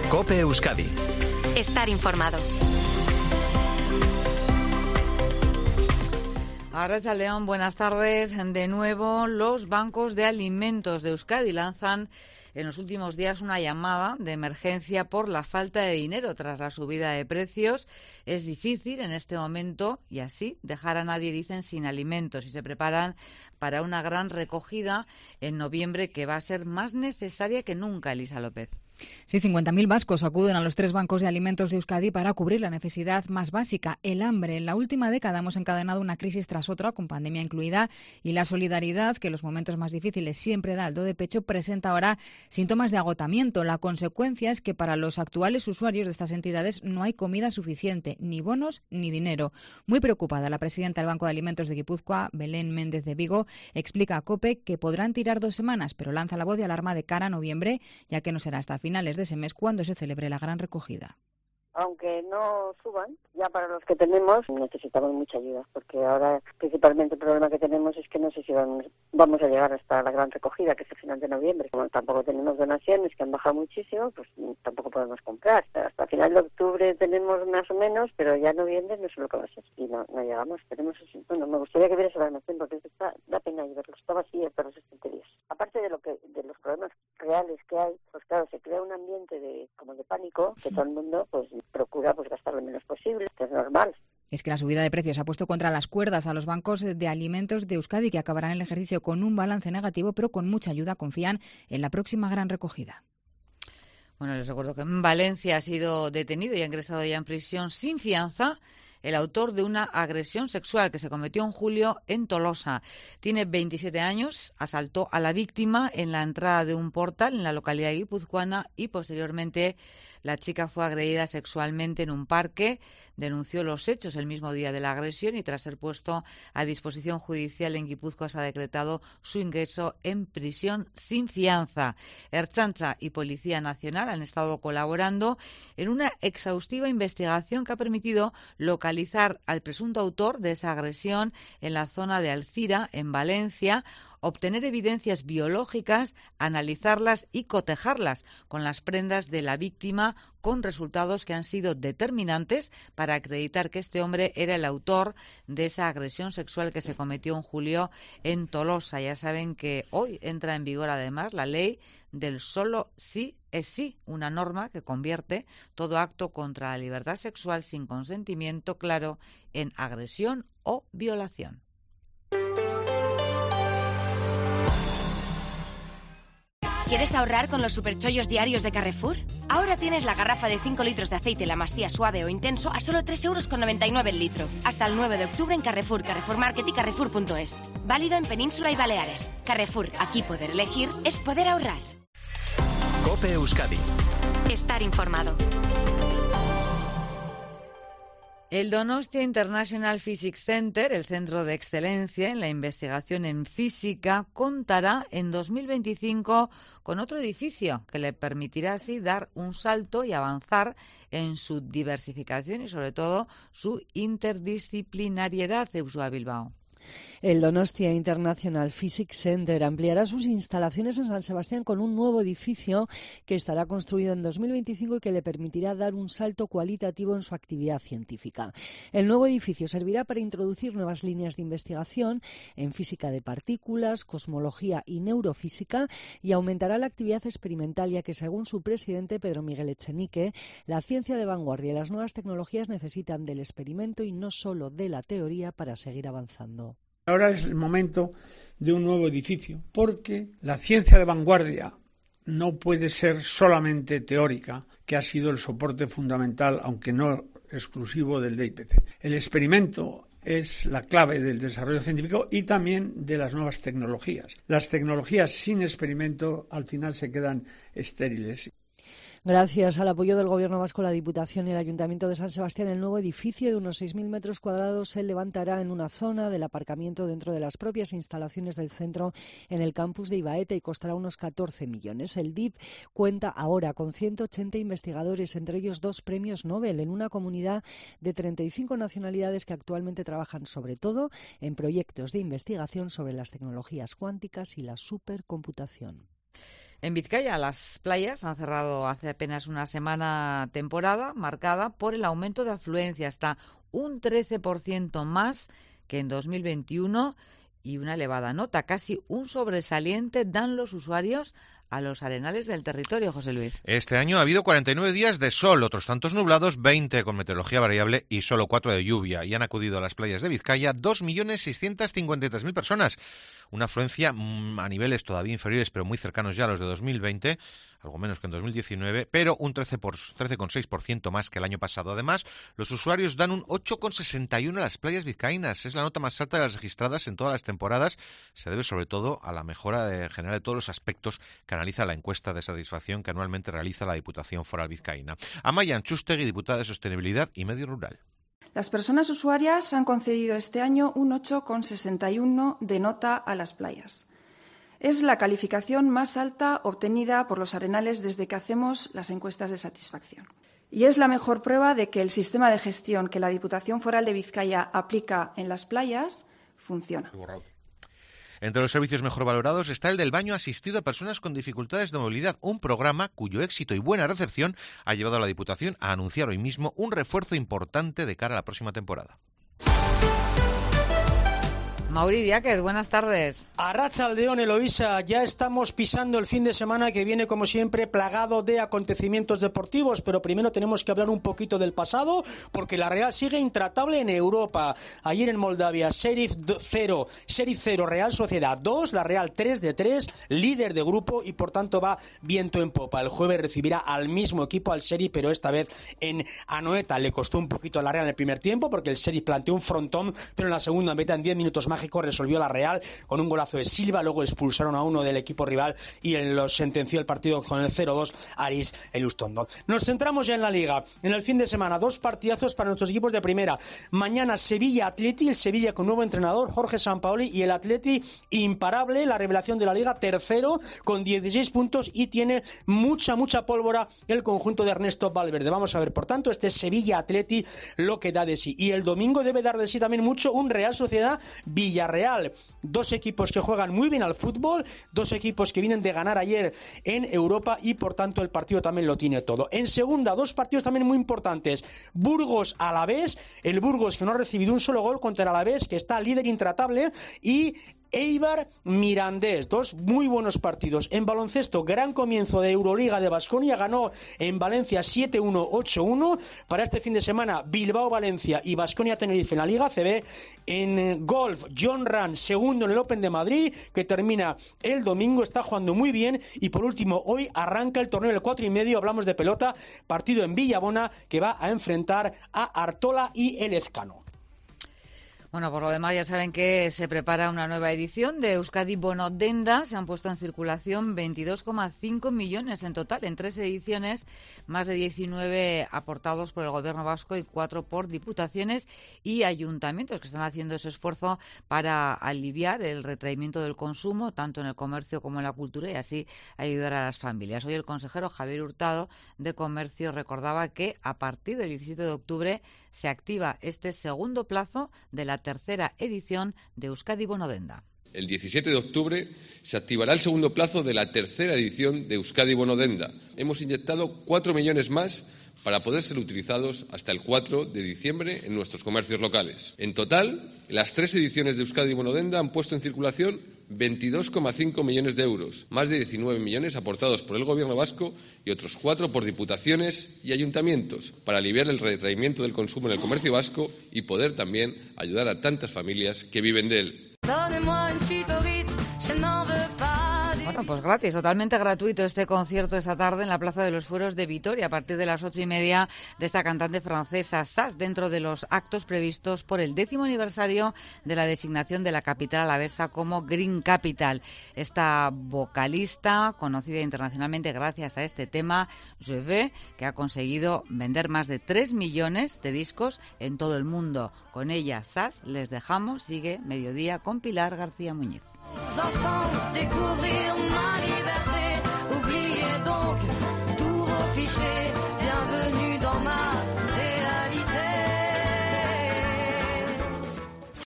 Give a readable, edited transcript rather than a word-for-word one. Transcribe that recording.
COPE Euskadi. Estar informado. Arratsaldeon, buenas tardes. De nuevo, los bancos de alimentos de Euskadi lanzan en los últimos días una llamada de emergencia por la falta de dinero tras la subida de precios. Es difícil en este momento y así dejar a nadie, dicen, sin alimentos, y se preparan para una gran recogida en noviembre que va a ser más necesaria que nunca, Elisa López. Sí, 50.000 vascos acuden a los 3 bancos de alimentos de Euskadi para cubrir la necesidad más básica, el hambre. En la última década hemos encadenado una crisis tras otra, con pandemia incluida, y la solidaridad, que en los momentos más difíciles siempre da el do de pecho, presenta ahora síntomas de agotamiento. La consecuencia es que para los actuales usuarios de estas entidades no hay comida suficiente, ni bonos ni dinero. Muy preocupada, la presidenta del Banco de Alimentos de Guipúzcoa, Belén Méndez de Vigo, explica a COPE que podrán tirar 2 semanas, pero lanza la voz de alarma de cara a noviembre, ya que no será hasta finales de ese mes cuando se celebre la gran recogida. Aunque no suban, ya para los que tenemos necesitamos mucha ayuda, porque ahora principalmente el problema que tenemos es que no sé si vamos a llegar hasta la gran recogida, que es el final de noviembre. Como tampoco tenemos donaciones, que han bajado muchísimo, pues tampoco podemos comprar. Hasta final de octubre tenemos más o menos, pero ya noviembre no sé lo que va a ser. Y no llegamos. Bueno, me gustaría que vieras el almacén, porque da pena y verlo. Está vacío de perros estanterías. Aparte de los problemas reales que hay, pues claro, se crea un ambiente de pánico, que todo el mundo pues procura gastar lo menos posible, que es normal. Es que la subida de precios ha puesto contra las cuerdas a los bancos de alimentos de Euskadi, que acabarán el ejercicio con un balance negativo, pero con mucha ayuda. Confían en la próxima gran recogida. Bueno, les recuerdo que en Valencia ha sido detenido y ha ingresado ya en prisión sin fianza el autor de una agresión sexual que se cometió en julio en Tolosa. Tiene 27 años, asaltó a la víctima en la entrada de un portal en la localidad guipuzcoana y posteriormente la chica fue agredida sexualmente en un parque. Denunció los hechos el mismo día de la agresión y tras ser puesto a disposición judicial en Guipúzcoa se ha decretado su ingreso en prisión sin fianza. Ertzaintza y Policía Nacional han estado colaborando en una exhaustiva investigación que ha permitido localizar al presunto autor de esa agresión en la zona de Alcira, en Valencia, obtener evidencias biológicas, analizarlas y cotejarlas con las prendas de la víctima, con resultados que han sido determinantes para acreditar que este hombre era el autor de esa agresión sexual que se cometió en julio en Tolosa. Ya saben que hoy entra en vigor además la ley del solo sí es sí, una norma que convierte todo acto contra la libertad sexual sin consentimiento claro en agresión o violación. ¿Quieres ahorrar con los superchollos diarios de Carrefour? Ahora tienes la garrafa de 5 litros de aceite La Masía suave o intenso a solo 3,99 € el litro. Hasta el 9 de octubre en Carrefour, Carrefour Market y Carrefour.es. Válido en Península y Baleares. Carrefour, aquí poder elegir es poder ahorrar. COPE Euskadi. Estar informado. El Donostia International Physics Center, el centro de excelencia en la investigación en física, contará en 2025 con otro edificio que le permitirá así dar un salto y avanzar en su diversificación y sobre todo su interdisciplinariedad. Eusua Bilbao. El Donostia International Physics Center ampliará sus instalaciones en San Sebastián con un nuevo edificio que estará construido en 2025 y que le permitirá dar un salto cualitativo en su actividad científica. El nuevo edificio servirá para introducir nuevas líneas de investigación en física de partículas, cosmología y neurofísica y aumentará la actividad experimental, ya que según su presidente Pedro Miguel Echenique, la ciencia de vanguardia y las nuevas tecnologías necesitan del experimento y no solo de la teoría para seguir avanzando. Ahora es el momento de un nuevo edificio, porque la ciencia de vanguardia no puede ser solamente teórica, que ha sido el soporte fundamental, aunque no exclusivo, del DIPC. El experimento es la clave del desarrollo científico y también de las nuevas tecnologías. Las tecnologías sin experimento al final se quedan estériles. Gracias al apoyo del Gobierno vasco, la Diputación y el Ayuntamiento de San Sebastián, el nuevo edificio de unos 6.000 metros cuadrados se levantará en una zona del aparcamiento dentro de las propias instalaciones del centro en el campus de Ibaeta y costará unos 14 millones. El DIP cuenta ahora con 180 investigadores, entre ellos 2 premios Nobel, en una comunidad de 35 nacionalidades que actualmente trabajan sobre todo en proyectos de investigación sobre las tecnologías cuánticas y la supercomputación. En Vizcaya, las playas han cerrado hace apenas una semana temporada marcada por el aumento de afluencia, hasta un 13% más que en 2021 y una elevada nota, casi un sobresaliente dan los usuarios a los arenales del territorio, José Luis. Este año ha habido 49 días de sol, otros tantos nublados, 20 con meteorología variable y solo 4 de lluvia. Y han acudido a las playas de Vizcaya 2.653.000 personas. Una afluencia a niveles todavía inferiores, pero muy cercanos ya a los de 2020, algo menos que en 2019, pero un 13,6% más que el año pasado. Además, los usuarios dan un 8,61 a las playas vizcaínas. Es la nota más alta de las registradas en todas las temporadas. Se debe sobre todo a la mejora general de todos los aspectos que analiza la encuesta de satisfacción que anualmente realiza la Diputación Foral Vizcaína. Amaia Antxustegui, diputada de Sostenibilidad y Medio Rural. Las personas usuarias han concedido este año un 8,61 de nota a las playas. Es la calificación más alta obtenida por los arenales desde que hacemos las encuestas de satisfacción. Y es la mejor prueba de que el sistema de gestión que la Diputación Foral de Vizcaya aplica en las playas funciona. Entre los servicios mejor valorados está el del baño asistido a personas con dificultades de movilidad, un programa cuyo éxito y buena recepción ha llevado a la Diputación a anunciar hoy mismo un refuerzo importante de cara a la próxima temporada. Mauri Diáquez, buenas tardes. Arratsaldeón, Eloísa, ya estamos pisando el fin de semana que viene, como siempre, plagado de acontecimientos deportivos, pero primero tenemos que hablar un poquito del pasado, porque la Real sigue intratable en Europa. Ayer en Moldavia, Sheriff 0, Real Sociedad 2, la Real 3-3, líder de grupo y por tanto va viento en popa. El jueves recibirá al mismo equipo, al Sheriff, pero esta vez en Anoeta. Le costó un poquito a la Real en el primer tiempo, porque el Sheriff planteó un frontón, pero en la segunda mitad, en 10 minutos mágicos, resolvió la Real con un golazo de Silva, luego expulsaron a uno del equipo rival y lo sentenció el partido con el 0-2 Aris Elustondo. Nos centramos ya en la Liga. En el fin de semana, 2 partidazos para nuestros equipos de primera. Mañana Sevilla-Atleti, el Sevilla con nuevo entrenador, Jorge Sampaoli, y el Atleti imparable, la revelación de la Liga, tercero con 16 puntos y tiene mucha pólvora el conjunto de Ernesto Valverde. Vamos a ver, por tanto, este Sevilla-Atleti lo que da de sí. Y el domingo debe dar de sí también mucho un Real Sociedad Villarreal. 2 equipos que juegan muy bien al fútbol, 2 equipos que vienen de ganar ayer en Europa y por tanto el partido también lo tiene todo. En segunda, 2 partidos también muy importantes. Burgos-Alavés, el Burgos que no ha recibido un solo gol contra el Alavés, que está líder intratable, y Eibar-Mirandés, 2 muy buenos partidos. En baloncesto, gran comienzo de Euroliga de Baskonia, ganó en Valencia 7-1, 8-1. Para este fin de semana, Bilbao-Valencia y Baskonia-Tenerife en la Liga CB. En golf, John Ram, segundo en el Open de Madrid, que termina el domingo, está jugando muy bien. Y por último, hoy arranca el torneo del 4,5, hablamos de pelota, partido en Villabona, que va a enfrentar a Artola y el Ezcano. Bueno, por lo demás ya saben que se prepara una nueva edición de Euskadi Bono Denda. Se han puesto en circulación 22,5 millones en total en 3 ediciones, más de 19 aportados por el Gobierno vasco y 4 por diputaciones y ayuntamientos que están haciendo ese esfuerzo para aliviar el retraimiento del consumo, tanto en el comercio como en la cultura, y así ayudar a las familias. Hoy el consejero Javier Hurtado de Comercio recordaba que a partir del 17 de octubre se activa este segundo plazo de la tercera edición de Euskadi Bono Denda. El 17 de octubre se activará el segundo plazo de la tercera edición de Euskadi Bono Denda. Hemos inyectado 4 millones más para poder ser utilizados hasta el 4 de diciembre en nuestros comercios locales. En total, las 3 ediciones de Euskadi Bono Denda han puesto en circulación 22,5 millones de euros, más de 19 millones aportados por el Gobierno vasco y otros 4 por diputaciones y ayuntamientos, para aliviar el retraimiento del consumo en el comercio vasco y poder también ayudar a tantas familias que viven de él. Bueno, pues gratis, totalmente gratuito este concierto esta tarde en la Plaza de los Fueros de Vitoria a partir de las 8:30 de esta cantante francesa Sass, dentro de los actos previstos por el 10º aniversario de la designación de la capital alavesa como Green Capital. Esta vocalista, conocida internacionalmente gracias a este tema, Je veux, que ha conseguido vender más de 3 millones de discos en todo el mundo. Con ella, Sass, les dejamos, sigue Mediodía con Pilar García Muñiz. Découvrir ma liberté, oubliez donc tous vos clichés.